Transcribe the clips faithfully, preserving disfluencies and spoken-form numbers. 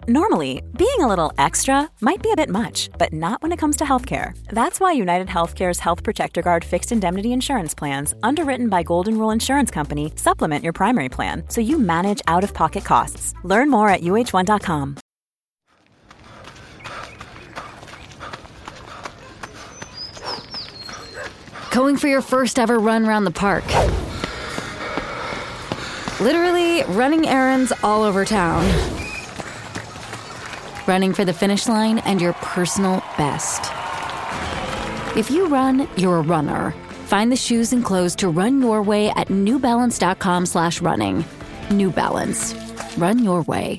Normally, being a little extra might be a bit much, but not when it comes to healthcare. That's why United Healthcare's Health Protector Guard fixed indemnity insurance plans, underwritten by Golden Rule Insurance Company, supplement your primary plan so you manage out-of-pocket costs. Learn more at U H one dot com. Going for your first ever run around the park. Literally running errands all over town. Running for the finish line and your personal best. If you run, you're a runner. Find the shoes and clothes to run your way at new balance dot com slash running. New Balance. Run your way.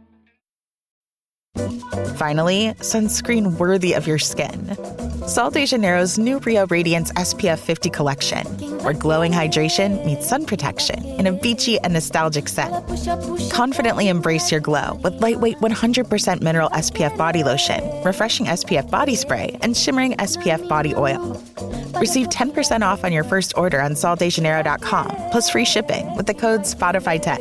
Finally, sunscreen worthy of your skin. Sol de Janeiro's new Rio Radiance S P F fifty collection, where glowing hydration meets sun protection in a beachy and nostalgic scent. Confidently embrace your glow with lightweight one hundred percent mineral S P F body lotion, refreshing S P F body spray, and shimmering S P F body oil. Receive ten percent off on your first order on sol de janeiro dot com, plus free shipping with the code Spotify ten.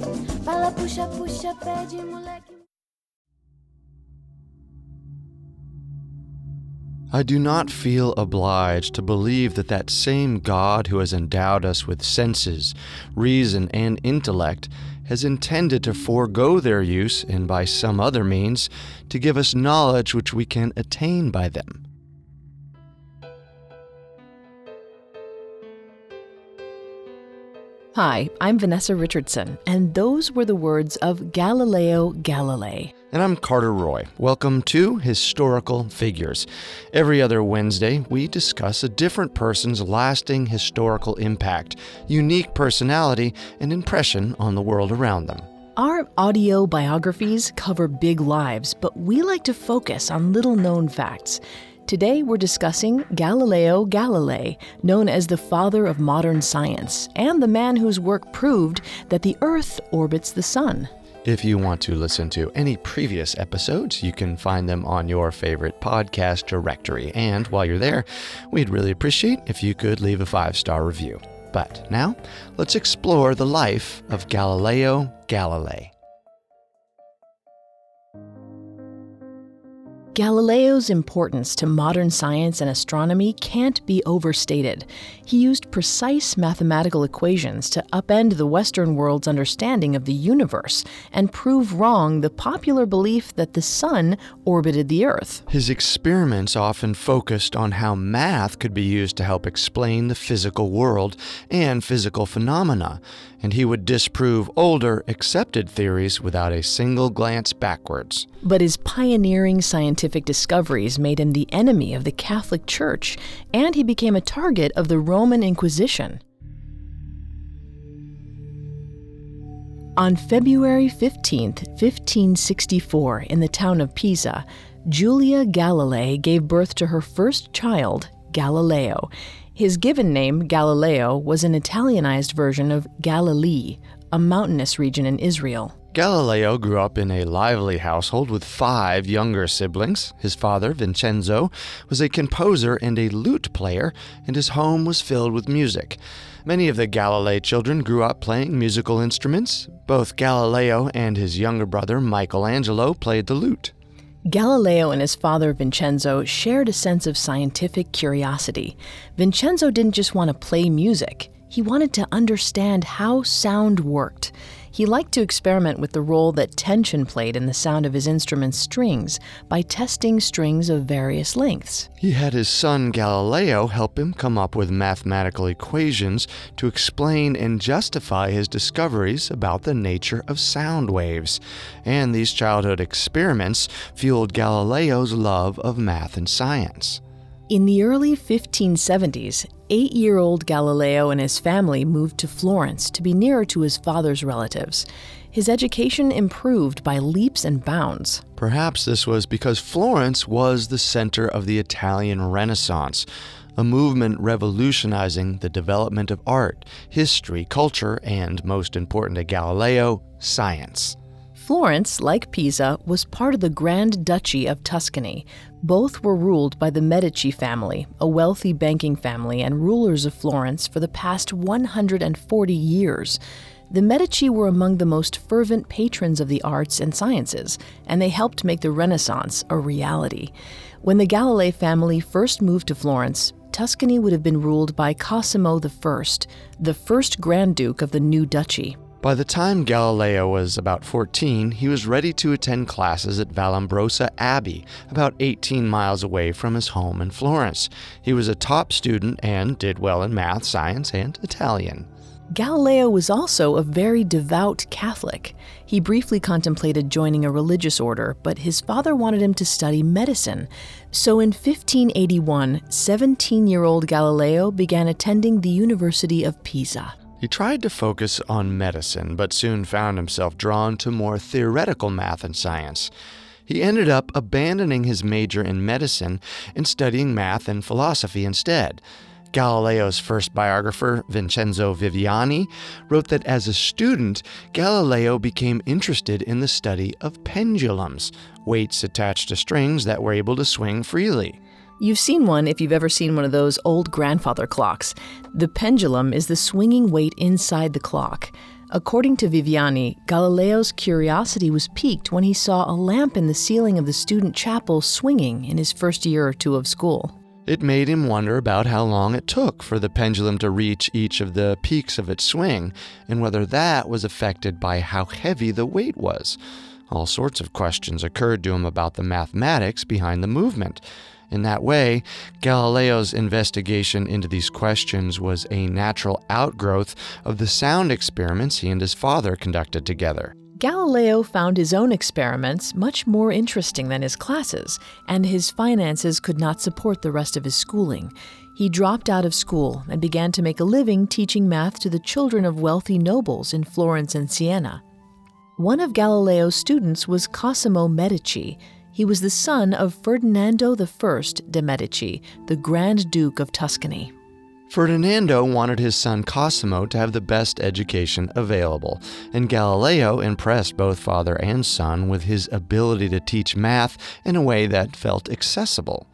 I do not feel obliged to believe that that same God who has endowed us with senses, reason, and intellect has intended to forego their use and by some other means to give us knowledge which we can attain by them. Hi, I'm Vanessa Richardson, and those were the words of Galileo Galilei. And I'm Carter Roy. Welcome to Historical Figures. Every other Wednesday, we discuss a different person's lasting historical impact, unique personality, and impression on the world around them. Our audio biographies cover big lives, but we like to focus on little-known facts. Today, we're discussing Galileo Galilei, known as the father of modern science, and the man whose work proved that the Earth orbits the sun. If you want to listen to any previous episodes, you can find them on your favorite podcast directory. And while you're there, we'd really appreciate if you could leave a five-star review. But now, let's explore the life of Galileo Galilei. Galileo's importance to modern science and astronomy can't be overstated. He used precise mathematical equations to upend the Western world's understanding of the universe and prove wrong the popular belief that the sun orbited the Earth. His experiments often focused on how math could be used to help explain the physical world and physical phenomena, and he would disprove older, accepted theories without a single glance backwards. But his pioneering scientific discoveries made him the enemy of the Catholic Church, and he became a target of the Roman Inquisition. On February fifteenth, fifteen sixty-four, in the town of Pisa, Julia Galilei gave birth to her first child, Galileo. His given name, Galileo, was an Italianized version of Galilee, a mountainous region in Israel. Galileo grew up in a lively household with five younger siblings. His father, Vincenzo, was a composer and a lute player, and his home was filled with music. Many of the Galilei children grew up playing musical instruments. Both Galileo and his younger brother, Michelangelo, played the lute. Galileo and his father, Vincenzo, shared a sense of scientific curiosity. Vincenzo didn't just want to play music. He wanted to understand how sound worked. He liked to experiment with the role that tension played in the sound of his instrument's strings by testing strings of various lengths. He had his son Galileo help him come up with mathematical equations to explain and justify his discoveries about the nature of sound waves. And these childhood experiments fueled Galileo's love of math and science. In the early fifteen seventies, eight-year-old Galileo and his family moved to Florence to be nearer to his father's relatives. His education improved by leaps and bounds. Perhaps this was because Florence was the center of the Italian Renaissance, a movement revolutionizing the development of art, history, culture, and, most important to Galileo, science. Florence, like Pisa, was part of the Grand Duchy of Tuscany. Both were ruled by the Medici family, a wealthy banking family and rulers of Florence for the past one hundred forty years. The Medici were among the most fervent patrons of the arts and sciences, and they helped make the Renaissance a reality. When the Galilei family first moved to Florence, Tuscany would have been ruled by Cosimo the First, the first Grand Duke of the new duchy. By the time Galileo was about fourteen, he was ready to attend classes at Vallombrosa Abbey, about eighteen miles away from his home in Florence. He was a top student and did well in math, science, and Italian. Galileo was also a very devout Catholic. He briefly contemplated joining a religious order, but his father wanted him to study medicine. So in fifteen eighty-one, seventeen-year-old Galileo began attending the University of Pisa. He tried to focus on medicine, but soon found himself drawn to more theoretical math and science. He ended up abandoning his major in medicine and studying math and philosophy instead. Galileo's first biographer, Vincenzo Viviani, wrote that as a student, Galileo became interested in the study of pendulums, weights attached to strings that were able to swing freely. You've seen one if you've ever seen one of those old grandfather clocks. The pendulum is the swinging weight inside the clock. According to Viviani, Galileo's curiosity was piqued when he saw a lamp in the ceiling of the student chapel swinging in his first year or two of school. It made him wonder about how long it took for the pendulum to reach each of the peaks of its swing, and whether that was affected by how heavy the weight was. All sorts of questions occurred to him about the mathematics behind the movement. In that way, Galileo's investigation into these questions was a natural outgrowth of the sound experiments he and his father conducted together. Galileo found his own experiments much more interesting than his classes, and his finances could not support the rest of his schooling. He dropped out of school and began to make a living teaching math to the children of wealthy nobles in Florence and Siena. One of Galileo's students was Cosimo Medici. He was the son of Ferdinando the First de' Medici, the Grand Duke of Tuscany. Ferdinando wanted his son Cosimo to have the best education available, and Galileo impressed both father and son with his ability to teach math in a way that felt accessible.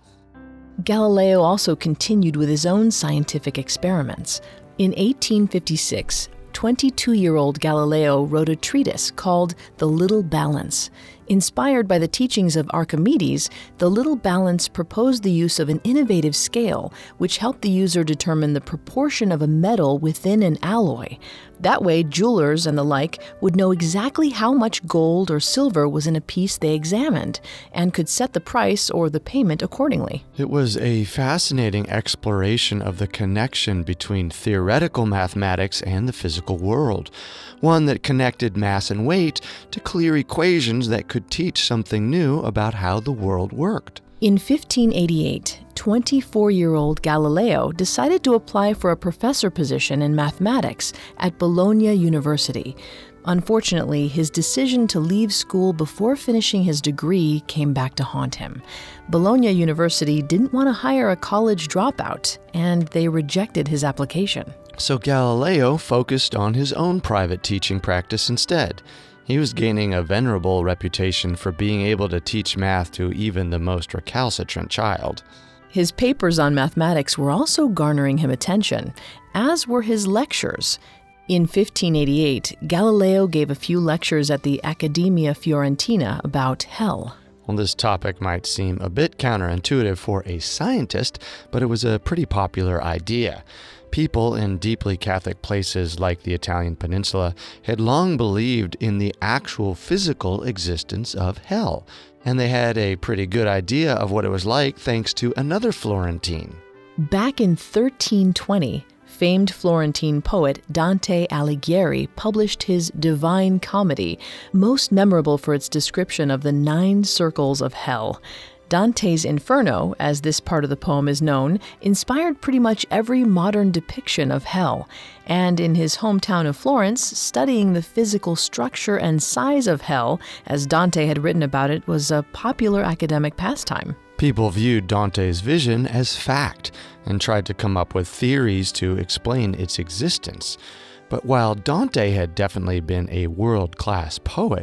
Galileo also continued with his own scientific experiments. In eighteen fifty-six, twenty-two-year-old Galileo wrote a treatise called The Little Balance. Inspired by the teachings of Archimedes, The Little Balance proposed the use of an innovative scale which helped the user determine the proportion of a metal within an alloy. That way, jewelers and the like would know exactly how much gold or silver was in a piece they examined, and could set the price or the payment accordingly. It was a fascinating exploration of the connection between theoretical mathematics and the physical world, one that connected mass and weight to clear equations that could teach something new about how the world worked. In fifteen eighty-eight, twenty-four-year-old Galileo decided to apply for a professor position in mathematics at Bologna University. Unfortunately, his decision to leave school before finishing his degree came back to haunt him. Bologna University didn't want to hire a college dropout, and they rejected his application. So Galileo focused on his own private teaching practice instead. He was gaining a venerable reputation for being able to teach math to even the most recalcitrant child. His papers on mathematics were also garnering him attention, as were his lectures. In fifteen eighty-eight, Galileo gave a few lectures at the Accademia Fiorentina about hell. Well, this topic might seem a bit counterintuitive for a scientist, but it was a pretty popular idea. People in deeply Catholic places like the Italian peninsula had long believed in the actual physical existence of hell, and they had a pretty good idea of what it was like thanks to another Florentine. Back in thirteen twenty, famed Florentine poet Dante Alighieri published his Divine Comedy, most memorable for its description of the nine circles of hell. Dante's Inferno, as this part of the poem is known, inspired pretty much every modern depiction of hell. And in his hometown of Florence, studying the physical structure and size of hell, as Dante had written about it, was a popular academic pastime. People viewed Dante's vision as fact and tried to come up with theories to explain its existence. But while Dante had definitely been a world-class poet,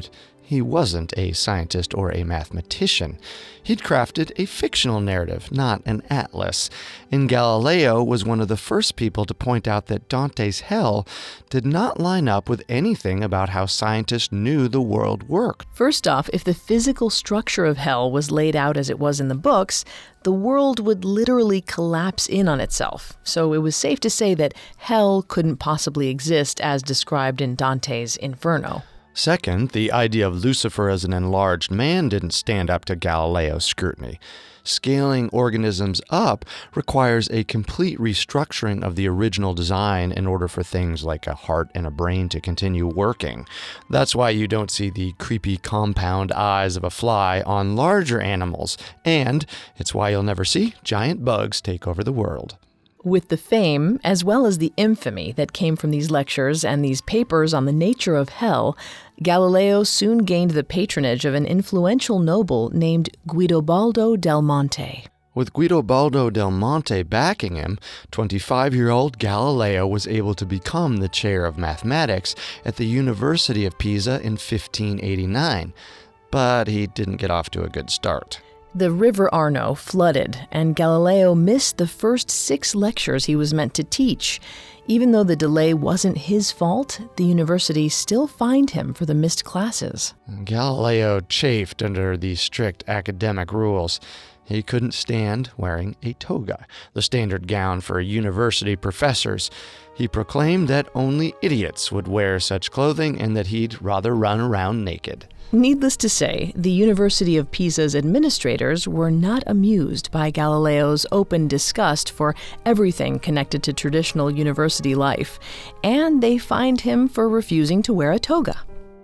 He wasn't a scientist or a mathematician. He'd crafted a fictional narrative, not an atlas. And Galileo was one of the first people to point out that Dante's hell did not line up with anything about how scientists knew the world worked. First off, if the physical structure of hell was laid out as it was in the books, the world would literally collapse in on itself. So it was safe to say that hell couldn't possibly exist as described in Dante's Inferno. Second, the idea of Lucifer as an enlarged man didn't stand up to Galileo's scrutiny. Scaling organisms up requires a complete restructuring of the original design in order for things like a heart and a brain to continue working. That's why you don't see the creepy compound eyes of a fly on larger animals, and it's why you'll never see giant bugs take over the world. With the fame, as well as the infamy that came from these lectures and these papers on the nature of hell, Galileo soon gained the patronage of an influential noble named Guidobaldo del Monte. With Guidobaldo del Monte backing him, twenty-five-year-old Galileo was able to become the chair of mathematics at the University of Pisa in fifteen eighty-nine. But he didn't get off to a good start. The River Arno flooded, and Galileo missed the first six lectures he was meant to teach. Even though the delay wasn't his fault, the university still fined him for the missed classes. Galileo chafed under the strict academic rules. He couldn't stand wearing a toga, the standard gown for university professors. He proclaimed that only idiots would wear such clothing and that he'd rather run around naked. Needless to say, the University of Pisa's administrators were not amused by Galileo's open disgust for everything connected to traditional university life, and they fined him for refusing to wear a toga.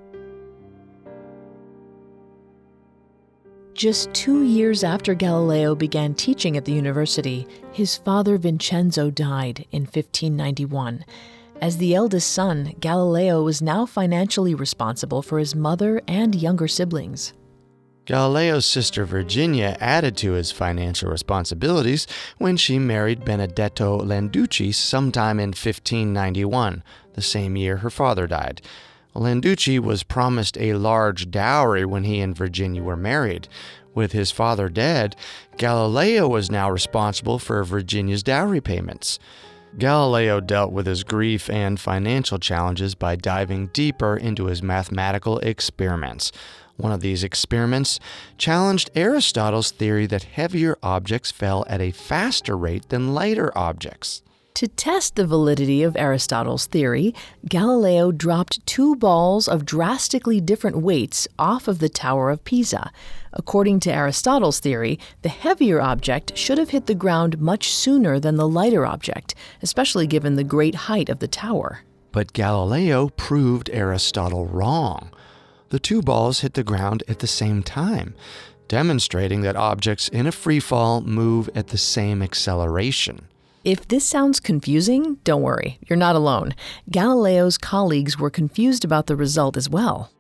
Just two years after Galileo began teaching at the university, his father Vincenzo died in fifteen ninety-one. As the eldest son, Galileo was now financially responsible for his mother and younger siblings. Galileo's sister Virginia added to his financial responsibilities when she married Benedetto Landucci sometime in fifteen ninety-one, the same year her father died. Landucci was promised a large dowry when he and Virginia were married. With his father dead, Galileo was now responsible for Virginia's dowry payments. Galileo dealt with his grief and financial challenges by diving deeper into his mathematical experiments. One of these experiments challenged Aristotle's theory that heavier objects fell at a faster rate than lighter objects. To test the validity of Aristotle's theory, Galileo dropped two balls of drastically different weights off of the Tower of Pisa. According to Aristotle's theory, the heavier object should have hit the ground much sooner than the lighter object, especially given the great height of the tower. But Galileo proved Aristotle wrong. The two balls hit the ground at the same time, demonstrating that objects in a free fall move at the same acceleration. If this sounds confusing, don't worry, you're not alone. Galileo's colleagues were confused about the result as well.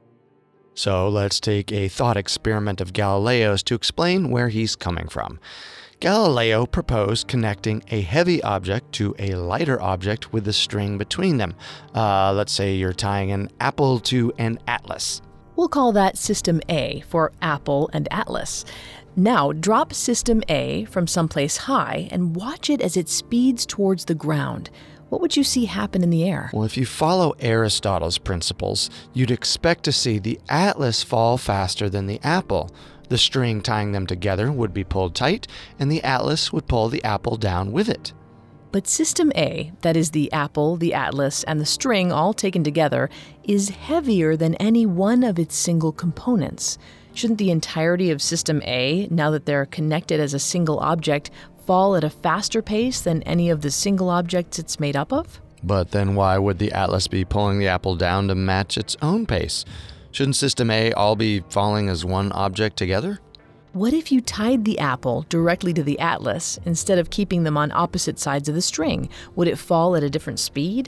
So let's take a thought experiment of Galileo's to explain where he's coming from. Galileo proposed connecting a heavy object to a lighter object with a string between them. Uh, let's say you're tying an apple to an atlas. We'll call that System A for Apple and Atlas. Now, drop System A from someplace high and watch it as it speeds towards the ground. What would you see happen in the air? Well, if you follow Aristotle's principles, you'd expect to see the atlas fall faster than the apple. The string tying them together would be pulled tight, and the atlas would pull the apple down with it. But System A, that is the apple, the atlas, and the string all taken together, is heavier than any one of its single components. Shouldn't the entirety of System A, now that they're connected as a single object, fall at a faster pace than any of the single objects it's made up of? But then why would the atlas be pulling the apple down to match its own pace? Shouldn't System A all be falling as one object together? What if you tied the apple directly to the atlas instead of keeping them on opposite sides of the string? Would it fall at a different speed?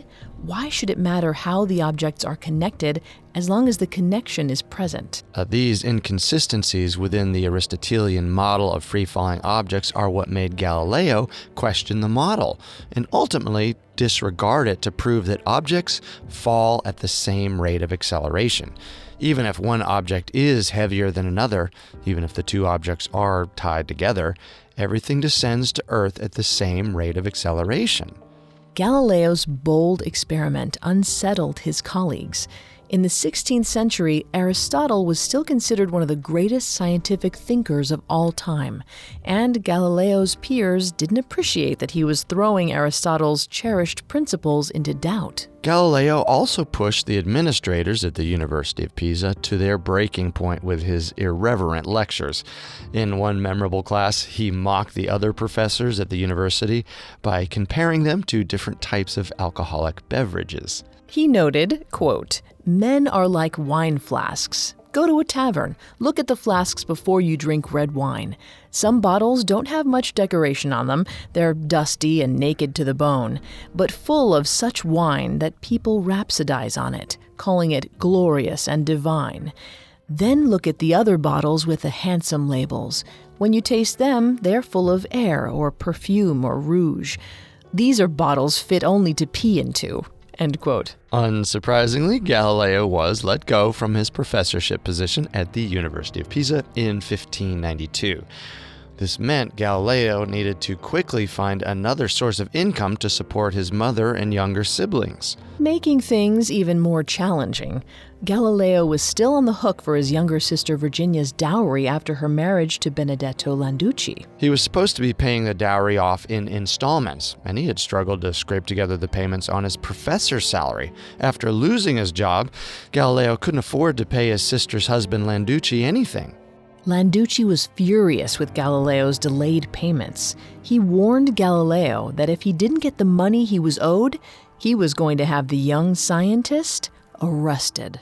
Why should it matter how the objects are connected as long as the connection is present? Uh, these inconsistencies within the Aristotelian model of free-falling objects are what made Galileo question the model and ultimately disregard it to prove that objects fall at the same rate of acceleration. Even if one object is heavier than another, even if the two objects are tied together, everything descends to Earth at the same rate of acceleration. Galileo's bold experiment unsettled his colleagues. In the sixteenth century, Aristotle was still considered one of the greatest scientific thinkers of all time, and Galileo's peers didn't appreciate that he was throwing Aristotle's cherished principles into doubt. Galileo also pushed the administrators at the University of Pisa to their breaking point with his irreverent lectures. In one memorable class, he mocked the other professors at the university by comparing them to different types of alcoholic beverages. He noted, quote, "Men are like wine flasks. Go to a tavern. Look at the flasks before you drink red wine. Some bottles don't have much decoration on them. They're dusty and naked to the bone, but full of such wine that people rhapsodize on it, calling it glorious and divine. Then look at the other bottles with the handsome labels. When you taste them, they're full of air or perfume or rouge. These are bottles fit only to pee into." End quote. Unsurprisingly, Galileo was let go from his professorship position at the University of Pisa in fifteen ninety-two. This meant Galileo needed to quickly find another source of income to support his mother and younger siblings. Making things even more challenging, Galileo was still on the hook for his younger sister Virginia's dowry after her marriage to Benedetto Landucci. He was supposed to be paying the dowry off in installments, and he had struggled to scrape together the payments on his professor's salary. After losing his job, Galileo couldn't afford to pay his sister's husband Landucci anything. Landucci was furious with Galileo's delayed payments. He warned Galileo that if he didn't get the money he was owed, he was going to have the young scientist arrested.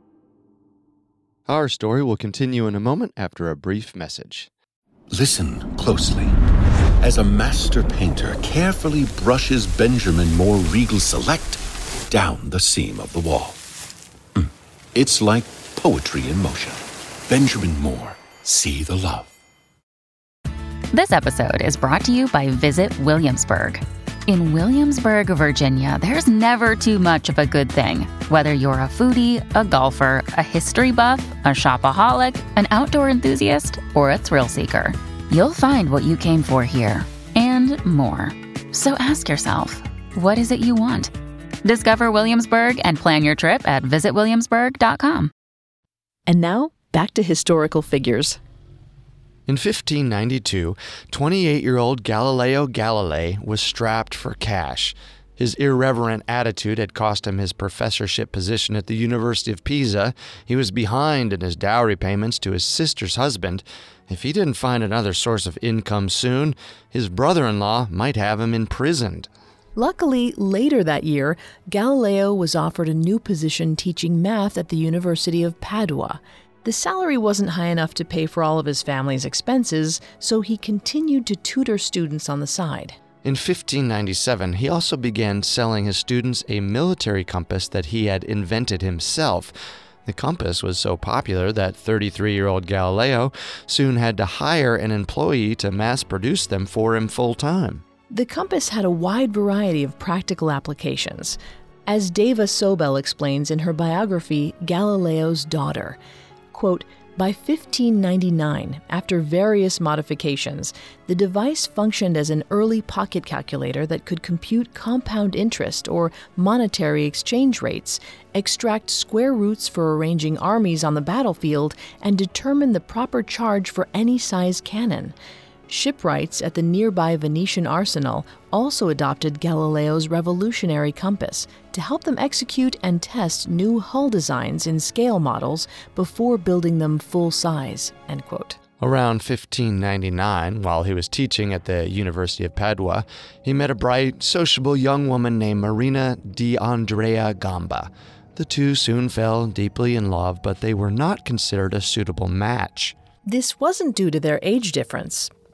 Our story will continue in a moment after a brief message. Listen closely. As a master painter carefully brushes Benjamin Moore Regal Select down the seam of the wall. It's like poetry in motion. Benjamin Moore. See the love. This episode is brought to you by Visit Williamsburg. In Williamsburg, Virginia, there's never too much of a good thing. Whether you're a foodie, a golfer, a history buff, a shopaholic, an outdoor enthusiast, or a thrill seeker, you'll find what you came for here and more. So ask yourself, what is it you want? Discover Williamsburg and plan your trip at visit williamsburg dot com. And now, back to historical figures. In fifteen ninety-two, twenty-eight-year-old Galileo Galilei was strapped for cash. His irreverent attitude had cost him his professorship position at the University of Pisa. He was behind in his dowry payments to his sister's husband. If he didn't find another source of income soon, his brother-in-law might have him imprisoned. Luckily, later that year, Galileo was offered a new position teaching math at the University of Padua. The salary wasn't high enough to pay for all of his family's expenses, so he continued to tutor students on the side. In fifteen ninety-seven, he also began selling his students a military compass that he had invented himself. The compass was so popular that thirty-three-year-old Galileo soon had to hire an employee to mass-produce them for him full-time. The compass had a wide variety of practical applications. As Deva Sobel explains in her biography, Galileo's Daughter, quote, by fifteen ninety-nine, after various modifications, the device functioned as an early pocket calculator that could compute compound interest or monetary exchange rates, extract square roots for arranging armies on the battlefield, and determine the proper charge for any size cannon. Shipwrights at the nearby Venetian arsenal also adopted Galileo's revolutionary compass to help them execute and test new hull designs in scale models before building them full-size, end quote. Around fifteen ninety-nine, while he was teaching at the University of Padua, he met a bright, sociable young woman named Marina di Andrea Gamba. The two soon fell deeply in love, but they were not considered a suitable match. This wasn't due to their age difference.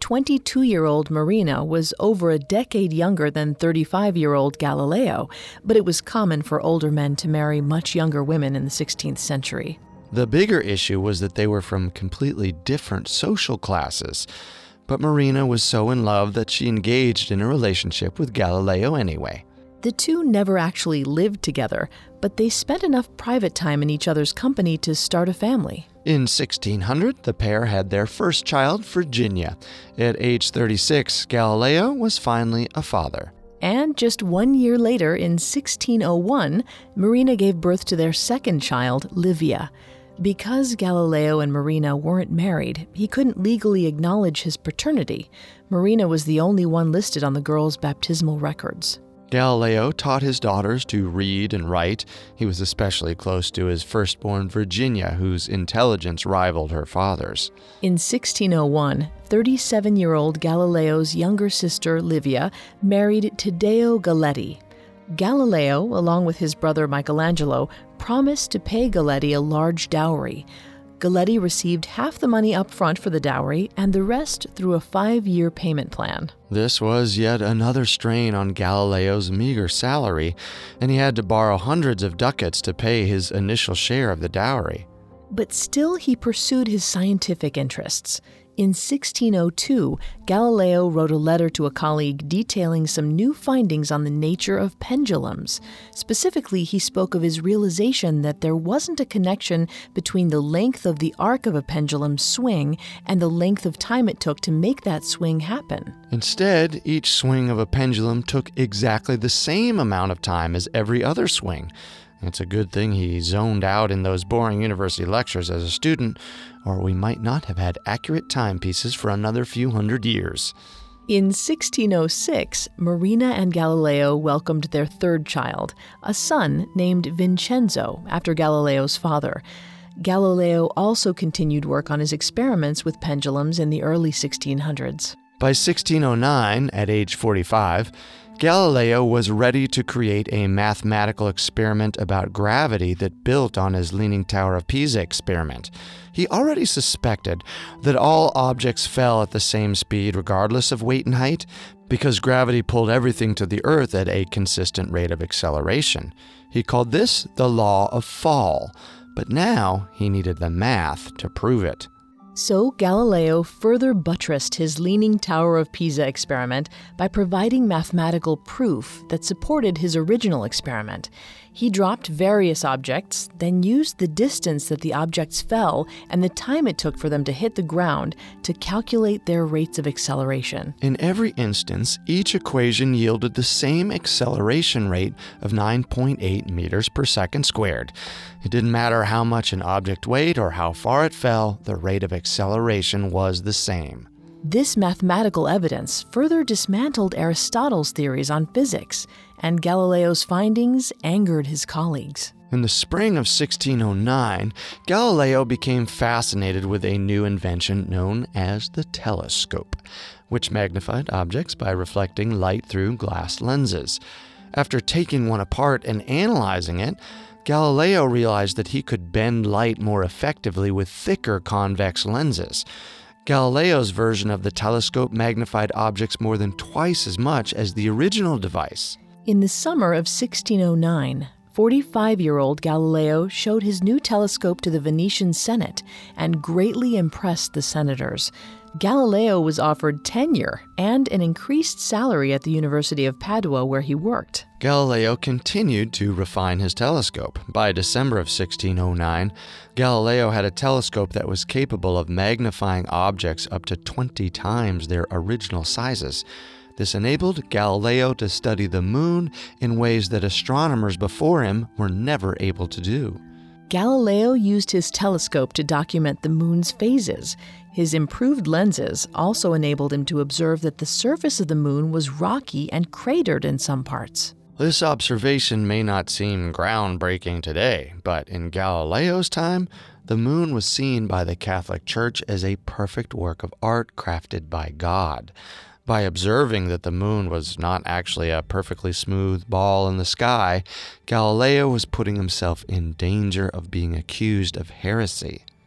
twenty-two-year-old Marina was over a decade younger than thirty-five-year-old Galileo, but it was common for older men to marry much younger women in the sixteenth century. The bigger issue was that they were from completely different social classes. But Marina was so in love that she engaged in a relationship with Galileo anyway. The two never actually lived together, but they spent enough private time in each other's company to start a family. In sixteen hundred, the pair had their first child, Virginia. At age thirty-six, Galileo was finally a father. And just one year later, in sixteen oh one, Marina gave birth to their second child, Livia. Because Galileo and Marina weren't married, he couldn't legally acknowledge his paternity. Marina was the only one listed on the girl's baptismal records. Galileo taught his daughters to read and write. He was especially close to his firstborn Virginia, whose intelligence rivaled her father's. In sixteen oh one, thirty-seven-year-old Galileo's younger sister, Livia, married Taddeo Galletti. Galileo, along with his brother Michelangelo, promised to pay Galletti a large dowry. Galletti received half the money up front for the dowry and the rest through a five-year payment plan. This was yet another strain on Galileo's meager salary, and he had to borrow hundreds of ducats to pay his initial share of the dowry. But still he pursued his scientific interests. In sixteen oh two, Galileo wrote a letter to a colleague detailing some new findings on the nature of pendulums. Specifically, he spoke of his realization that there wasn't a connection between the length of the arc of a pendulum's swing and the length of time it took to make that swing happen. Instead, each swing of a pendulum took exactly the same amount of time as every other swing. It's a good thing he zoned out in those boring university lectures as a student, or we might not have had accurate timepieces for another few hundred years. In sixteen oh six, Marina and Galileo welcomed their third child, a son named Vincenzo, after Galileo's father. Galileo also continued work on his experiments with pendulums in the early sixteen hundreds. By sixteen oh nine, at age forty-five, Galileo was ready to create a mathematical experiment about gravity that built on his Leaning Tower of Pisa experiment. He already suspected that all objects fell at the same speed regardless of weight and height, because gravity pulled everything to the Earth at a consistent rate of acceleration. He called this the law of fall, but now he needed the math to prove it. So Galileo further buttressed his Leaning Tower of Pisa experiment by providing mathematical proof that supported his original experiment. He dropped various objects, then used the distance that the objects fell and the time it took for them to hit the ground to calculate their rates of acceleration. In every instance, each equation yielded the same acceleration rate of nine point eight meters per second squared. It didn't matter how much an object weighed or how far it fell, the rate of acceleration was the same. This mathematical evidence further dismantled Aristotle's theories on physics, and Galileo's findings angered his colleagues. In the spring of sixteen oh nine, Galileo became fascinated with a new invention known as the telescope, which magnified objects by reflecting light through glass lenses. After taking one apart and analyzing it, Galileo realized that he could bend light more effectively with thicker convex lenses. Galileo's version of the telescope magnified objects more than twice as much as the original device. In the summer of sixteen oh nine, forty-five-year-old Galileo showed his new telescope to the Venetian Senate and greatly impressed the senators. Galileo was offered tenure and an increased salary at the University of Padua where he worked. Galileo continued to refine his telescope. By December of sixteen oh nine, Galileo had a telescope that was capable of magnifying objects up to twenty times their original sizes. This enabled Galileo to study the moon in ways that astronomers before him were never able to do. Galileo used his telescope to document the moon's phases. His improved lenses also enabled him to observe that the surface of the moon was rocky and cratered in some parts. This observation may not seem groundbreaking today, but in Galileo's time, the moon was seen by the Catholic Church as a perfect work of art crafted by God. By observing that the moon was not actually a perfectly smooth ball in the sky, Galileo was putting himself in danger of being accused of heresy.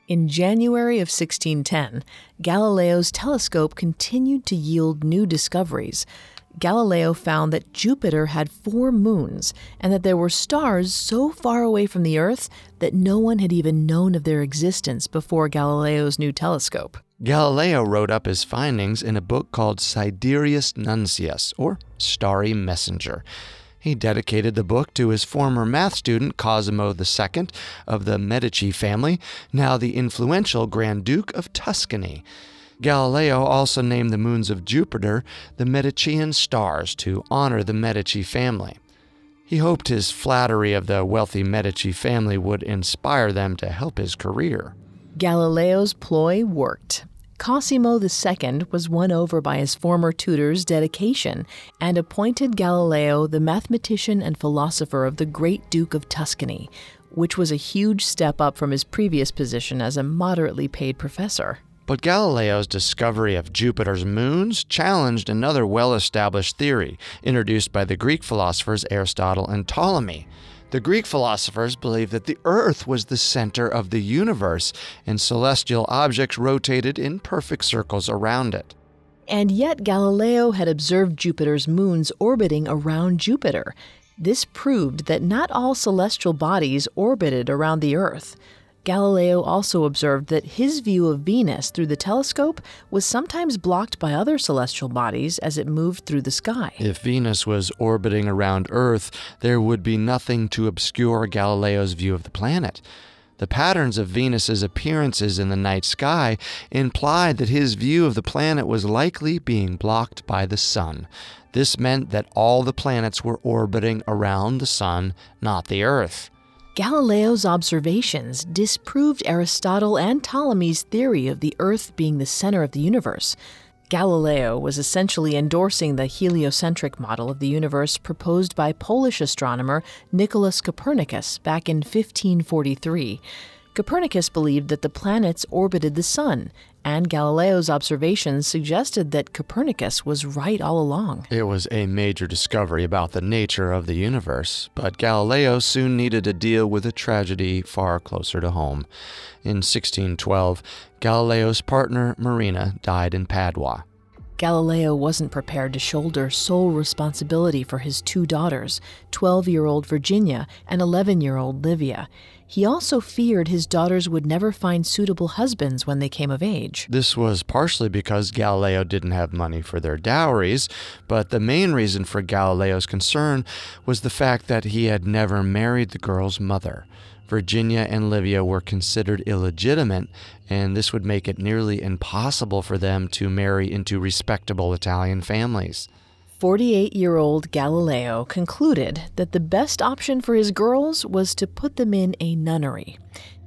In January of sixteen ten, Galileo's telescope continued to yield new discoveries. Galileo found that Jupiter had four moons and that there were stars so far away from the Earth that no one had even known of their existence before Galileo's new telescope. Galileo wrote up his findings in a book called Sidereus Nuncius, or Starry Messenger. He dedicated the book to his former math student Cosimo the Second of the Medici family, now the influential Grand Duke of Tuscany. Galileo also named the moons of Jupiter the Medicean stars to honor the Medici family. He hoped his flattery of the wealthy Medici family would inspire them to help his career. Galileo's ploy worked. Cosimo the Second was won over by his former tutor's dedication and appointed Galileo the mathematician and philosopher of the Great Duke of Tuscany, which was a huge step up from his previous position as a moderately paid professor. But Galileo's discovery of Jupiter's moons challenged another well-established theory introduced by the Greek philosophers Aristotle and Ptolemy. The Greek philosophers believed that the Earth was the center of the universe and celestial objects rotated in perfect circles around it. And yet Galileo had observed Jupiter's moons orbiting around Jupiter. This proved that not all celestial bodies orbited around the Earth. Galileo also observed that his view of Venus through the telescope was sometimes blocked by other celestial bodies as it moved through the sky. If Venus was orbiting around Earth, there would be nothing to obscure Galileo's view of the planet. The patterns of Venus's appearances in the night sky implied that his view of the planet was likely being blocked by the sun. This meant that all the planets were orbiting around the sun, not the Earth. Galileo's observations disproved Aristotle and Ptolemy's theory of the Earth being the center of the universe. Galileo was essentially endorsing the heliocentric model of the universe proposed by Polish astronomer Nicholas Copernicus back in fifteen forty-three. Copernicus believed that the planets orbited the sun, and Galileo's observations suggested that Copernicus was right all along. It was a major discovery about the nature of the universe, but Galileo soon needed to deal with a tragedy far closer to home. In sixteen twelve, Galileo's partner, Marina, died in Padua. Galileo wasn't prepared to shoulder sole responsibility for his two daughters, twelve-year-old Virginia and eleven-year-old Livia. He also feared his daughters would never find suitable husbands when they came of age. This was partially because Galileo didn't have money for their dowries, but the main reason for Galileo's concern was the fact that he had never married the girl's mother. Virginia and Livia were considered illegitimate, and this would make it nearly impossible for them to marry into respectable Italian families. forty-eight-year-old Galileo concluded that the best option for his girls was to put them in a nunnery.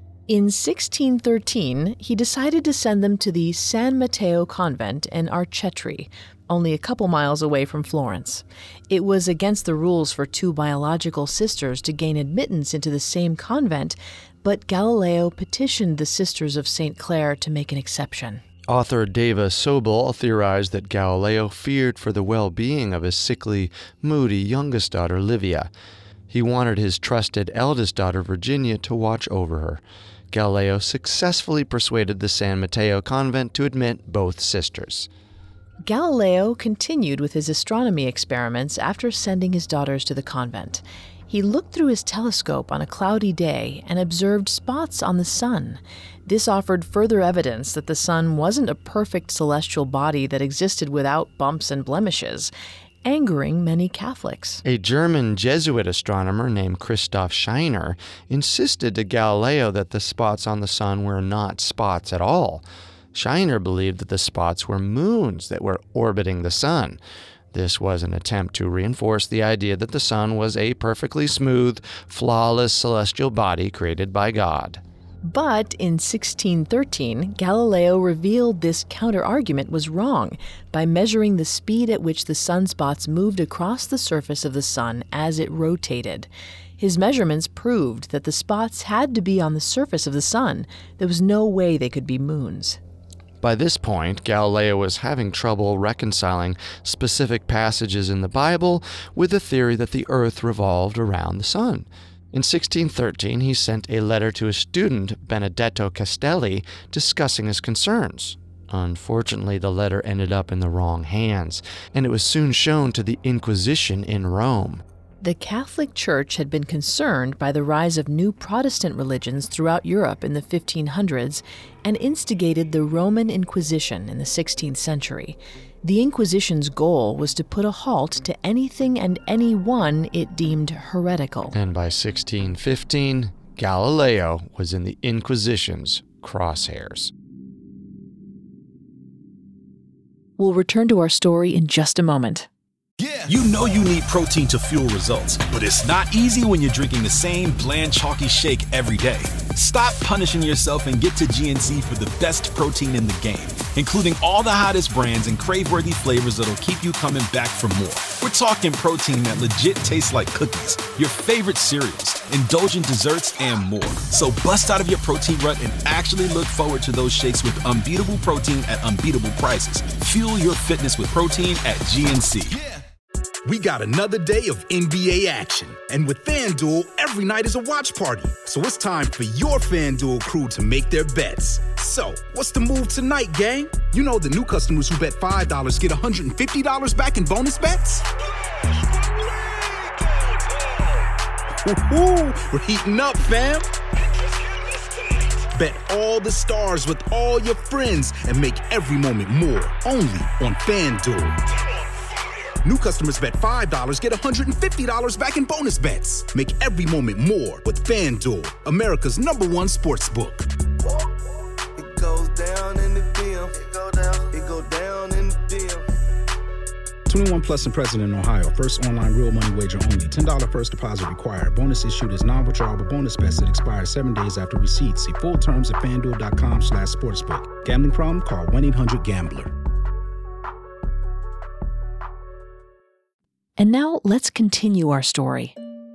In sixteen thirteen, he decided to send them to the San Matteo convent in Arcetri, only a couple miles away from Florence. It was against the rules for two biological sisters to gain admittance into the same convent, but Galileo petitioned the Sisters of Saint Clare to make an exception. Author Deva Sobel theorized that Galileo feared for the well-being of his sickly, moody youngest daughter, Livia. He wanted his trusted eldest daughter, Virginia, to watch over her. Galileo successfully persuaded the San Matteo convent to admit both sisters. Galileo continued with his astronomy experiments after sending his daughters to the convent. He looked through his telescope on a cloudy day and observed spots on the sun. This offered further evidence that the sun wasn't a perfect celestial body that existed without bumps and blemishes, angering many Catholics. A German Jesuit astronomer named Christoph Scheiner insisted to Galileo that the spots on the sun were not spots at all. Scheiner believed that the spots were moons that were orbiting the sun. This was an attempt to reinforce the idea that the sun was a perfectly smooth, flawless celestial body created by God. But in sixteen thirteen, Galileo revealed this counter-argument was wrong by measuring the speed at which the sunspots moved across the surface of the sun as it rotated. His measurements proved that the spots had to be on the surface of the sun. There was no way they could be moons. By this point, Galileo was having trouble reconciling specific passages in the Bible with the theory that the earth revolved around the sun. In sixteen thirteen, he sent a letter to his student, Benedetto Castelli, discussing his concerns. Unfortunately, the letter ended up in the wrong hands, and it was soon shown to the Inquisition in Rome. The Catholic Church had been concerned by the rise of new Protestant religions throughout Europe in the fifteen hundreds and instigated the Roman Inquisition in the sixteenth century. The Inquisition's goal was to put a halt to anything and anyone it deemed heretical. And by sixteen fifteen, Galileo was in the Inquisition's crosshairs. We'll return to our story in just a moment. Yeah. You know you need protein to fuel results, but it's not easy when you're drinking the same bland, chalky shake every day. Stop punishing yourself and get to G N C for the best protein in the game, including all the hottest brands and crave-worthy flavors that'll keep you coming back for more. We're talking protein that legit tastes like cookies, your favorite cereals, indulgent desserts, and more. So bust out of your protein rut and actually look forward to those shakes with unbeatable protein at unbeatable prices. Fuel your fitness with protein at G N C. Yeah. We got another day of N B A action. And with FanDuel, every night is a watch party. So it's time for your FanDuel crew to make their bets. So, what's the move tonight, gang? You know the new customers who bet five dollars get one hundred fifty dollars back in bonus bets? Woo-hoo, we're heating up, fam. Bet all the stars with all your friends and make every moment more. Only on FanDuel. New customers bet five dollars, get one hundred fifty dollars back in bonus bets. Make every moment more with FanDuel, America's number one sports book. It goes down in the D M. It go down. It go down in the D M. twenty-one plus and present in Ohio. First online real money wager only. ten dollars first deposit required. Bonus issued as non-withdrawable bonus bets that expire seven days after receipt. See full terms at FanDuel.com slash sportsbook. Gambling problem? Call one eight hundred gambler. And now let's continue our story.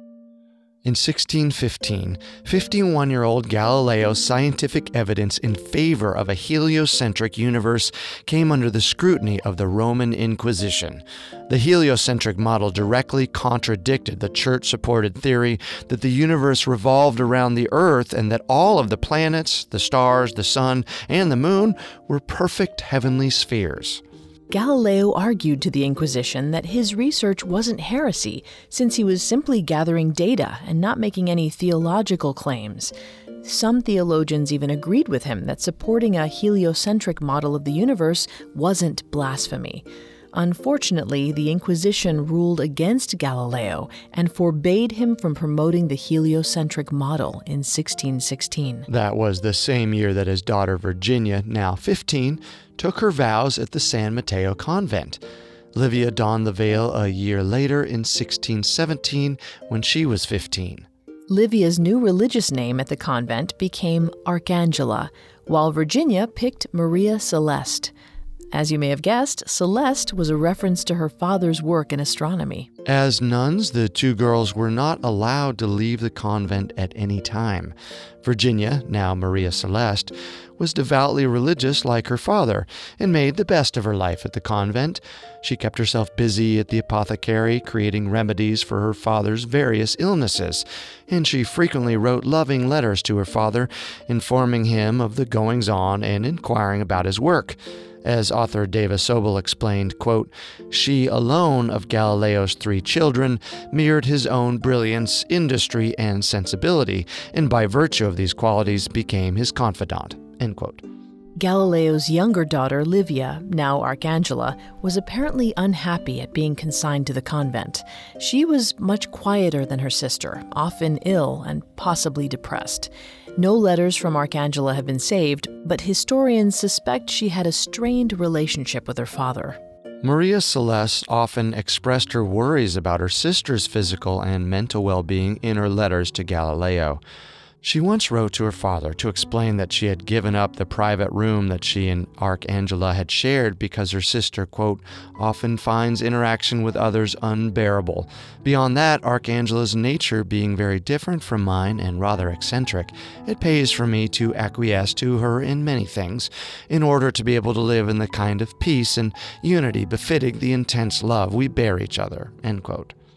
In sixteen fifteen, fifty-one-year-old Galileo's scientific evidence in favor of a heliocentric universe came under the scrutiny of the Roman Inquisition. The heliocentric model directly contradicted the church-supported theory that the universe revolved around the Earth and that all of the planets, the stars, the sun, and the moon were perfect heavenly spheres. Galileo argued to the Inquisition that his research wasn't heresy, since he was simply gathering data and not making any theological claims. Some theologians even agreed with him that supporting a heliocentric model of the universe wasn't blasphemy. Unfortunately, the Inquisition ruled against Galileo and forbade him from promoting the heliocentric model in sixteen sixteen. That was the same year that his daughter Virginia, now fifteen, took her vows at the San Mateo convent. Livia donned the veil a year later in sixteen seventeen when she was fifteen. Livia's new religious name at the convent became Arcangela, while Virginia picked Maria Celeste. As you may have guessed, Celeste was a reference to her father's work in astronomy. As nuns, the two girls were not allowed to leave the convent at any time. Virginia, now Maria Celeste, was devoutly religious like her father and made the best of her life at the convent. She kept herself busy at the apothecary, creating remedies for her father's various illnesses, and she frequently wrote loving letters to her father, informing him of the goings-on and inquiring about his work. As author Deva Sobel explained, quote, "She alone of Galileo's three children mirrored his own brilliance, industry, and sensibility, and by virtue of these qualities became his confidant," end quote. Galileo's younger daughter, Livia, now Arcangela, was apparently unhappy at being consigned to the convent. She was much quieter than her sister, often ill and possibly depressed. No letters from Arcangela have been saved, but historians suspect she had a strained relationship with her father. Maria Celeste often expressed her worries about her sister's physical and mental well-being in her letters to Galileo. She once wrote to her father to explain that she had given up the private room that she and Arcangela had shared because her sister, quote, often finds interaction with others unbearable. Beyond that, Arcangela's nature being very different from mine and rather eccentric, it pays for me to acquiesce to her in many things in order to be able to live in the kind of peace and unity befitting the intense love we bear each other, end quote.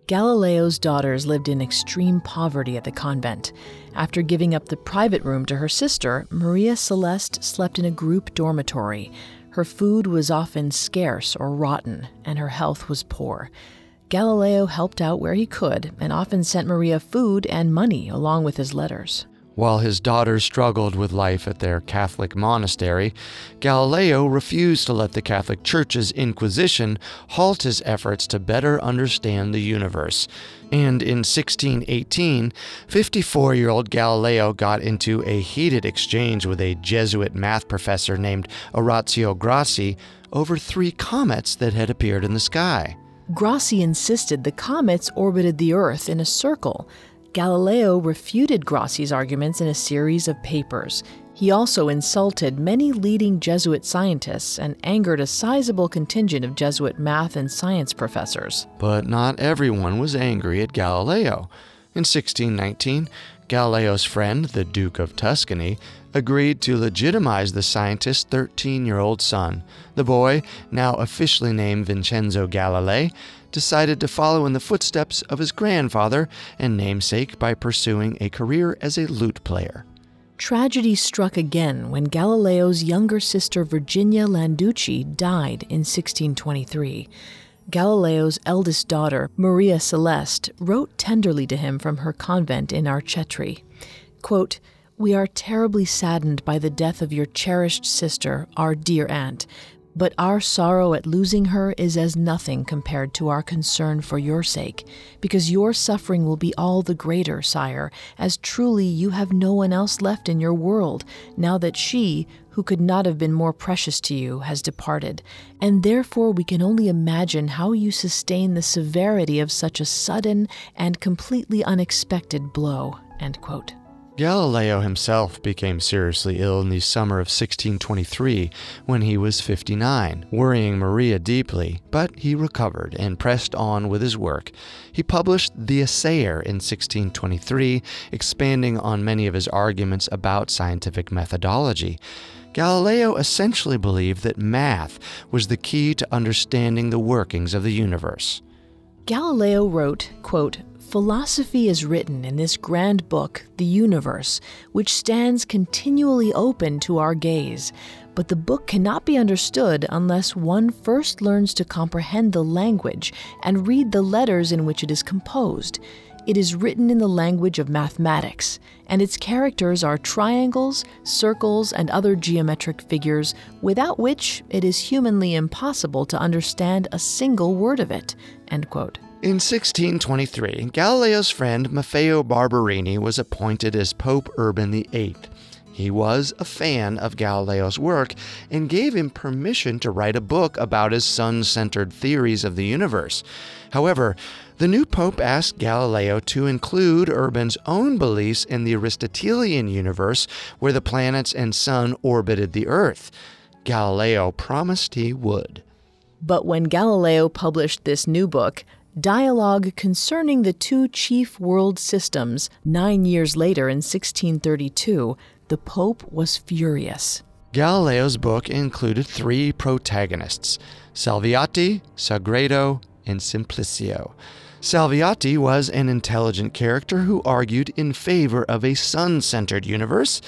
Galileo's daughters lived in extreme poverty at the convent. After giving up the private room to her sister, Maria Celeste slept in a group dormitory. Her food was often scarce or rotten, and her health was poor. Galileo helped out where he could and often sent Maria food and money along with his letters. While his daughters struggled with life at their Catholic monastery, Galileo refused to let the Catholic Church's Inquisition halt his efforts to better understand the universe. And in sixteen eighteen, fifty-four-year-old Galileo got into a heated exchange with a Jesuit math professor named Orazio Grassi over three comets that had appeared in the sky. Grassi insisted the comets orbited the Earth in a circle. Galileo refuted Grassi's arguments in a series of papers. He also insulted many leading Jesuit scientists and angered a sizable contingent of Jesuit math and science professors. But not everyone was angry at Galileo. In sixteen nineteen, Galileo's friend, the Duke of Tuscany, agreed to legitimize the scientist's thirteen-year-old son. The boy, now officially named Vincenzo Galilei, decided to follow in the footsteps of his grandfather and namesake by pursuing a career as a lute player. Tragedy struck again when Galileo's younger sister Virginia Landucci died in sixteen twenty-three. Galileo's eldest daughter, Maria Celeste, wrote tenderly to him from her convent in Arcetri. Quote, "We are terribly saddened by the death of your cherished sister, our dear aunt, but our sorrow at losing her is as nothing compared to our concern for your sake, because your suffering will be all the greater, sire, as truly you have no one else left in your world, now that she, who could not have been more precious to you, has departed, and therefore we can only imagine how you sustain the severity of such a sudden and completely unexpected blow." End quote. Galileo himself became seriously ill in the summer of sixteen twenty-three when he was fifty-nine, worrying Maria deeply, but he recovered and pressed on with his work. He published The Essayer in sixteen twenty-three, expanding on many of his arguments about scientific methodology. Galileo essentially believed that math was the key to understanding the workings of the universe. Galileo wrote, quote, "Philosophy is written in this grand book, the universe, which stands continually open to our gaze. But the book cannot be understood unless one first learns to comprehend the language and read the letters in which it is composed. It is written in the language of mathematics, and its characters are triangles, circles, and other geometric figures, without which it is humanly impossible to understand a single word of it." End quote. In sixteen twenty-three, Galileo's friend Maffeo Barberini was appointed as Pope Urban the eighth. He was a fan of Galileo's work and gave him permission to write a book about his sun-centered theories of the universe. However, the new pope asked Galileo to include Urban's own beliefs in the Aristotelian universe where the planets and sun orbited the Earth. Galileo promised he would. But when Galileo published this new book, Dialogue Concerning the Two Chief World Systems, nine years later in sixteen thirty-two, the Pope was furious. Galileo's book included three protagonists, Salviati, Sagredo, and Simplicio. Salviati was an intelligent character who argued in favor of a sun-centered universe.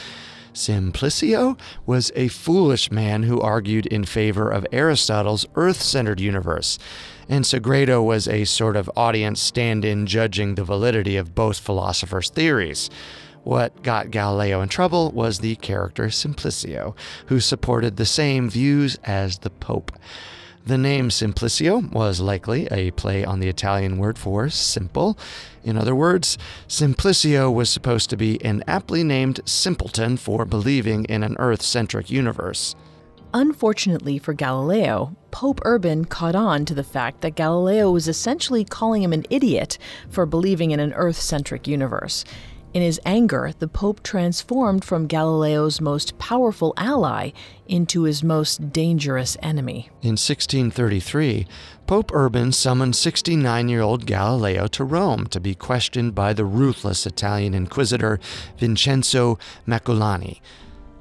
Simplicio was a foolish man who argued in favor of Aristotle's earth-centered universe. And Sagredo was a sort of audience stand-in judging the validity of both philosophers' theories. What got Galileo in trouble was the character Simplicio, who supported the same views as the Pope. The name Simplicio was likely a play on the Italian word for simple. In other words, Simplicio was supposed to be an aptly named simpleton for believing in an Earth-centric universe. Unfortunately for Galileo, Pope Urban caught on to the fact that Galileo was essentially calling him an idiot for believing in an Earth-centric universe. In his anger, the Pope transformed from Galileo's most powerful ally into his most dangerous enemy. In sixteen thirty-three, Pope Urban summoned sixty-nine-year-old Galileo to Rome to be questioned by the ruthless Italian inquisitor Vincenzo Maculani.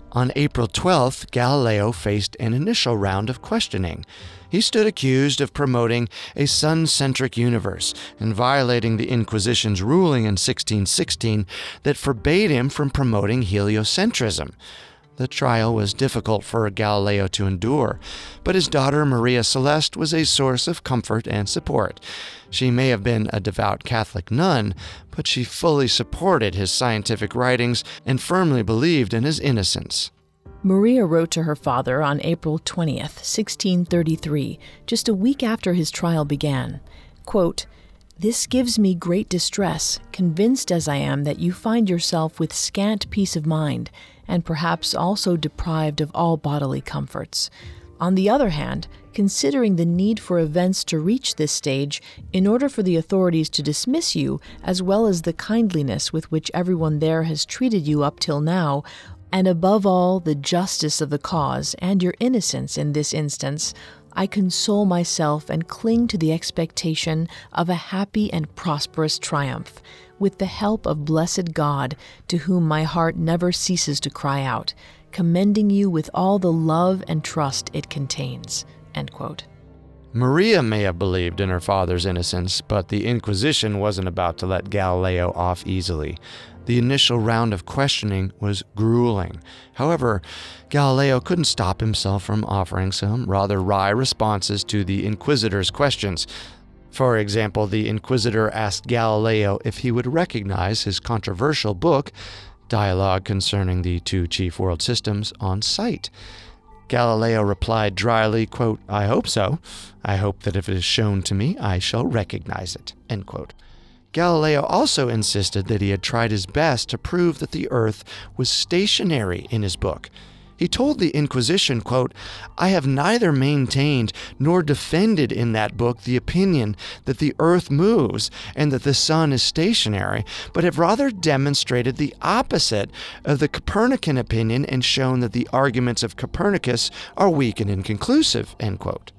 On April twelfth, Galileo faced an initial round of questioning. He stood accused of promoting a sun-centric universe and violating the Inquisition's ruling in sixteen sixteen that forbade him from promoting heliocentrism. The trial was difficult for Galileo to endure, but his daughter Maria Celeste was a source of comfort and support. She may have been a devout Catholic nun, but she fully supported his scientific writings and firmly believed in his innocence. Maria wrote to her father on April twentieth, sixteen thirty-three, just a week after his trial began. Quote, "This gives me great distress, convinced as I am that you find yourself with scant peace of mind, and perhaps also deprived of all bodily comforts. On the other hand, considering the need for events to reach this stage, in order for the authorities to dismiss you, as well as the kindliness with which everyone there has treated you up till now, and above all the justice of the cause and your innocence in this instance, I console myself and cling to the expectation of a happy and prosperous triumph, with the help of blessed God, to whom my heart never ceases to cry out, commending you with all the love and trust it contains." End quote. Maria may have believed in her father's innocence, but the Inquisition wasn't about to let Galileo off easily. The initial round of questioning was grueling. However, Galileo couldn't stop himself from offering some rather wry responses to the Inquisitor's questions. For example, the Inquisitor asked Galileo if he would recognize his controversial book, Dialogue Concerning the Two Chief World Systems, on sight. Galileo replied dryly, quote, "I hope so. I hope that if it is shown to me, I shall recognize it." End quote. Galileo also insisted that he had tried his best to prove that the Earth was stationary in his book. He told the Inquisition, quote, "I have neither maintained nor defended in that book the opinion that the Earth moves and that the sun is stationary, but have rather demonstrated the opposite of the Copernican opinion and shown that the arguments of Copernicus are weak and inconclusive." End quote.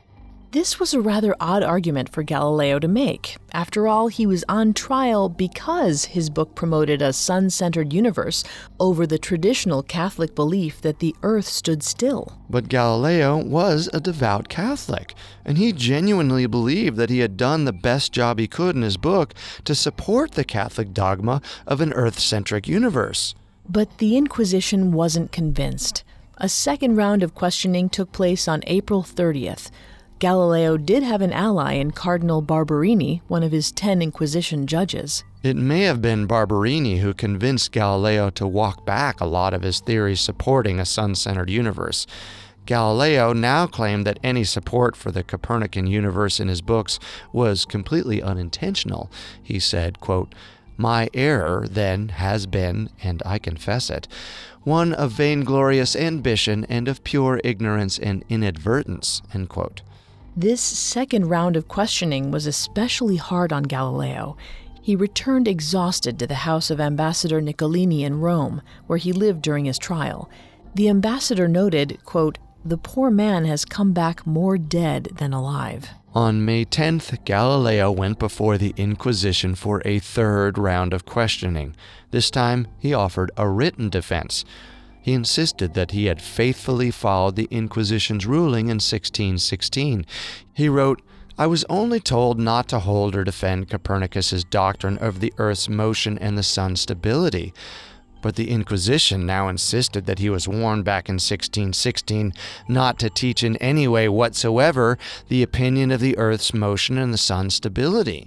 This was a rather odd argument for Galileo to make. After all, he was on trial because his book promoted a sun-centered universe over the traditional Catholic belief that the Earth stood still. But Galileo was a devout Catholic, and he genuinely believed that he had done the best job he could in his book to support the Catholic dogma of an Earth-centric universe. But the Inquisition wasn't convinced. A second round of questioning took place on April thirtieth. Galileo did have an ally in Cardinal Barberini, one of his ten Inquisition judges. It may have been Barberini who convinced Galileo to walk back a lot of his theories supporting a sun-centered universe. Galileo now claimed that any support for the Copernican universe in his books was completely unintentional. He said, quote, "My error, then, has been, and I confess it, one of vainglorious ambition and of pure ignorance and inadvertence." End quote. This second round of questioning was especially hard on Galileo. He returned exhausted to the house of Ambassador Niccolini in Rome, where he lived during his trial. The ambassador noted, quote, "The poor man has come back more dead than alive." On May tenth, Galileo went before the Inquisition for a third round of questioning. This time, he offered a written defense. He insisted that he had faithfully followed the Inquisition's ruling in sixteen sixteen. He wrote, "I was only told not to hold or defend Copernicus's doctrine of the Earth's motion and the sun's stability." But the Inquisition now insisted that he was warned back in sixteen sixteen not to teach in any way whatsoever the opinion of the Earth's motion and the sun's stability.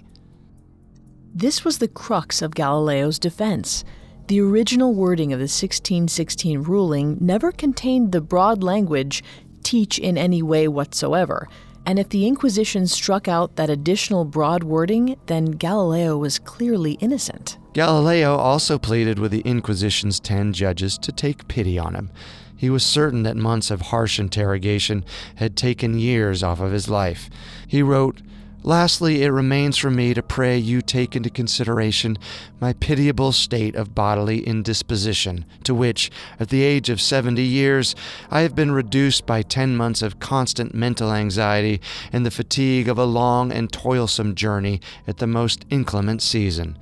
This was the crux of Galileo's defense. The original wording of the sixteen sixteen ruling never contained the broad language, "teach in any way whatsoever," and if the Inquisition struck out that additional broad wording, then Galileo was clearly innocent. Galileo also pleaded with the Inquisition's ten judges to take pity on him. He was certain that months of harsh interrogation had taken years off of his life. He wrote, "Lastly, it remains for me to pray you take into consideration my pitiable state of bodily indisposition, to which, at the age of seventy years, I have been reduced by ten months of constant mental anxiety and the fatigue of a long and toilsome journey at the most inclement season.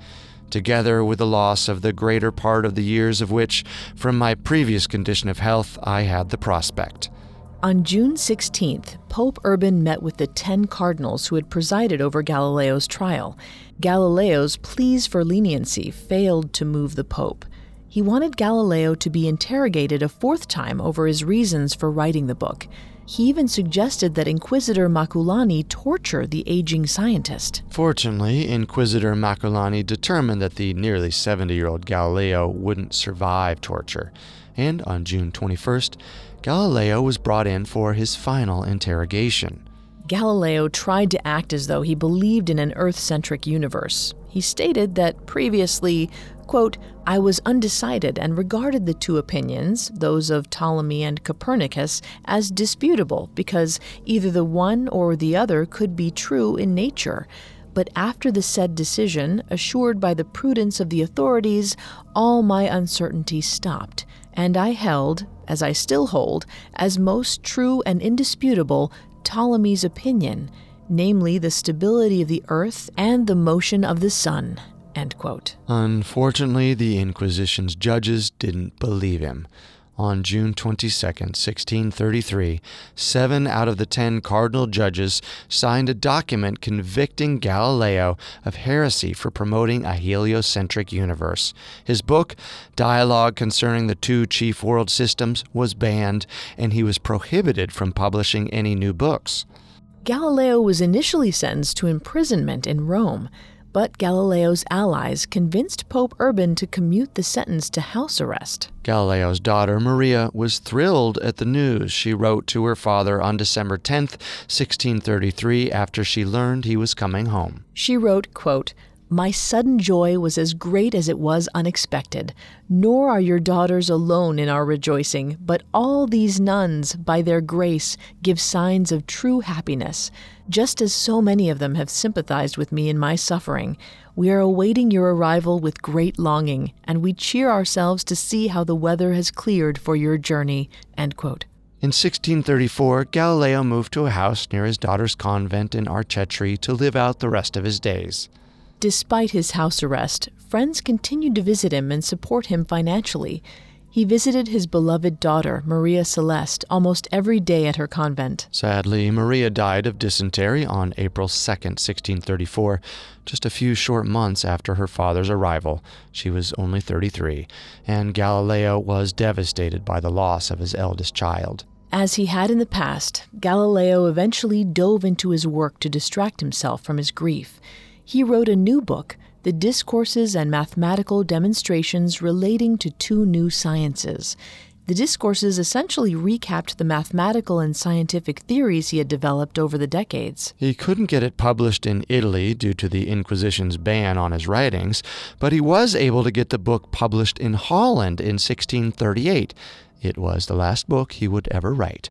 together with the loss of the greater part of the years of which, from my previous condition of health, I had the prospect. On June sixteenth, Pope Urban met with the ten cardinals who had presided over Galileo's trial. Galileo's pleas for leniency failed to move the Pope. He wanted Galileo to be interrogated a fourth time over his reasons for writing the book. He even suggested that Inquisitor Maculani torture the aging scientist. Fortunately, Inquisitor Maculani determined that the nearly seventy-year-old Galileo wouldn't survive torture, and on June twenty-first, Galileo was brought in for his final interrogation. Galileo tried to act as though he believed in an Earth-centric universe. He stated that previously, quote, I was undecided and regarded the two opinions, those of Ptolemy and Copernicus, as disputable because either the one or the other could be true in nature. But after the said decision, assured by the prudence of the authorities, all my uncertainty stopped, and I held, as I still hold, as most true and indisputable Ptolemy's opinion, namely the stability of the earth and the motion of the sun. End quote. Unfortunately, the Inquisition's judges didn't believe him. On June twenty-second, sixteen thirty-three, seven out of the ten cardinal judges signed a document convicting Galileo of heresy for promoting a heliocentric universe. His book, Dialogue Concerning the Two Chief World Systems, was banned, and he was prohibited from publishing any new books. Galileo was initially sentenced to imprisonment in Rome, but Galileo's allies convinced Pope Urban to commute the sentence to house arrest. Galileo's daughter, Maria, was thrilled at the news. She wrote to her father on December tenth, sixteen thirty-three, after she learned he was coming home. She wrote, quote, My sudden joy was as great as it was unexpected. Nor are your daughters alone in our rejoicing, but all these nuns, by their grace, give signs of true happiness. Just as so many of them have sympathized with me in my suffering, we are awaiting your arrival with great longing, and we cheer ourselves to see how the weather has cleared for your journey. End quote. In sixteen thirty-four, Galileo moved to a house near his daughter's convent in Arcetri to live out the rest of his days. Despite his house arrest, friends continued to visit him and support him financially. He visited his beloved daughter, Maria Celeste, almost every day at her convent. Sadly, Maria died of dysentery on April second, sixteen thirty-four, just a few short months after her father's arrival. She was only thirty-three, and Galileo was devastated by the loss of his eldest child. As he had in the past, Galileo eventually dove into his work to distract himself from his grief. He wrote a new book, The Discourses and Mathematical Demonstrations Relating to Two New Sciences. The discourses essentially recapped the mathematical and scientific theories he had developed over the decades. He couldn't get it published in Italy due to the Inquisition's ban on his writings, but he was able to get the book published in Holland in sixteen thirty-eight. It was the last book he would ever write.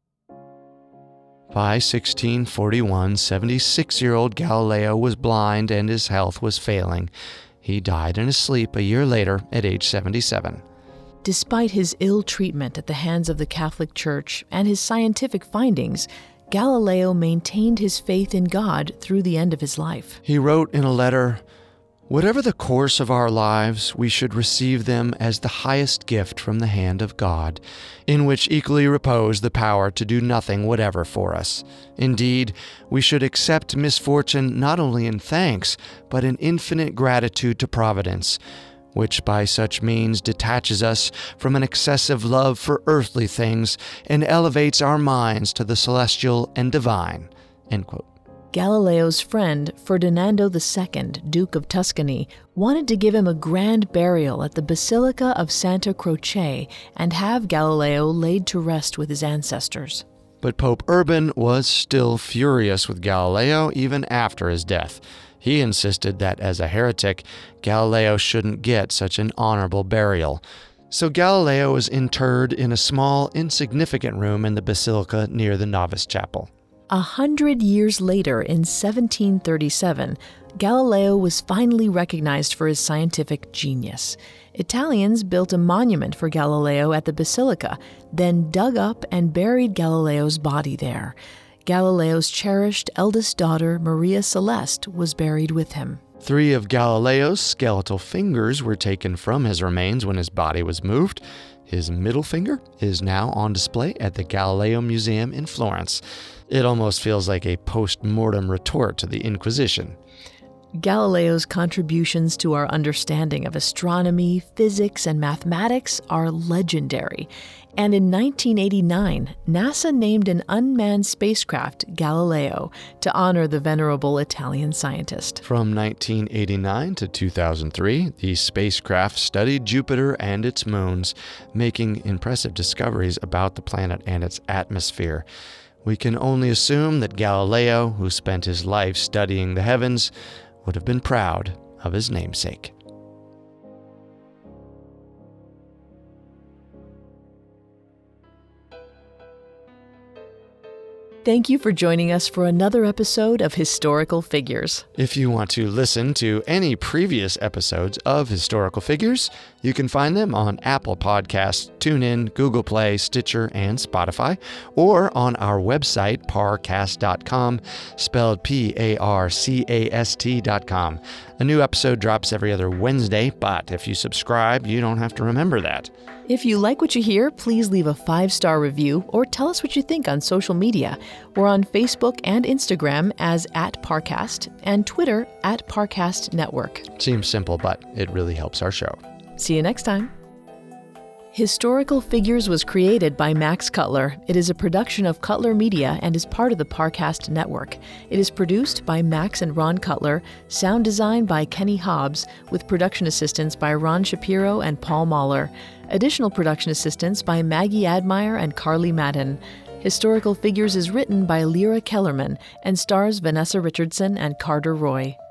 By sixteen forty-one, seventy-six-year-old Galileo was blind and his health was failing. He died in his sleep a year later at age seventy-seven. Despite his ill treatment at the hands of the Catholic Church and his scientific findings, Galileo maintained his faith in God through the end of his life. He wrote in a letter, Whatever the course of our lives, we should receive them as the highest gift from the hand of God, in which equally repose the power to do nothing whatever for us. Indeed, we should accept misfortune not only in thanks, but in infinite gratitude to Providence, which by such means detaches us from an excessive love for earthly things and elevates our minds to the celestial and divine. End quote. Galileo's friend, Ferdinando the Second, Duke of Tuscany, wanted to give him a grand burial at the Basilica of Santa Croce and have Galileo laid to rest with his ancestors. But Pope Urban was still furious with Galileo even after his death. He insisted that as a heretic, Galileo shouldn't get such an honorable burial. So Galileo was interred in a small, insignificant room in the basilica near the novice chapel. A hundred years later, in seventeen thirty-seven, Galileo was finally recognized for his scientific genius. Italians built a monument for Galileo at the basilica, then dug up and buried Galileo's body there. Galileo's cherished eldest daughter, Maria Celeste, was buried with him. Three of Galileo's skeletal fingers were taken from his remains when his body was moved. His middle finger is now on display at the Galileo Museum in Florence. It almost feels like a post-mortem retort to the Inquisition. Galileo's contributions to our understanding of astronomy, physics, and mathematics are legendary. And in nineteen eighty-nine, NASA named an unmanned spacecraft Galileo to honor the venerable Italian scientist. From nineteen eighty-nine to two thousand three, the spacecraft studied Jupiter and its moons, making impressive discoveries about the planet and its atmosphere. We can only assume that Galileo, who spent his life studying the heavens, would have been proud of his namesake. Thank you for joining us for another episode of Historical Figures. If you want to listen to any previous episodes of Historical Figures, you can find them on Apple Podcasts, TuneIn, Google Play, Stitcher, and Spotify, or on our website, parcast dot com, spelled P A R C A S T dot com. A new episode drops every other Wednesday, but if you subscribe, you don't have to remember that. If you like what you hear, please leave a five-star review or tell us what you think on social media. We're on Facebook and Instagram as at Parcast and Twitter at Parcast Network. Seems simple, but it really helps our show. See you next time. Historical Figures was created by Max Cutler. It is a production of Cutler Media and is part of the Parcast Network. It is produced by Max and Ron Cutler, sound design by Kenny Hobbs, with production assistance by Ron Shapiro and Paul Mahler. Additional production assistance by Maggie Admire and Carly Madden. Historical Figures is written by Lyra Kellerman and stars Vanessa Richardson and Carter Roy.